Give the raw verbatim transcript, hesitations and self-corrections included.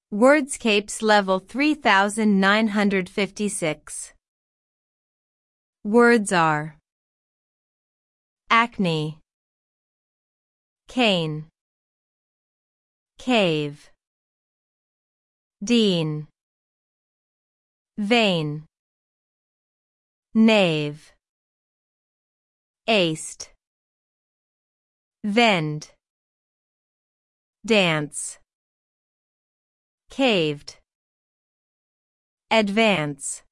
Wordscapes level three thousand nine hundred fifty-six. Words are acne, cane, cave, dean, vein, knave, aced, vend, dance, caved, advance.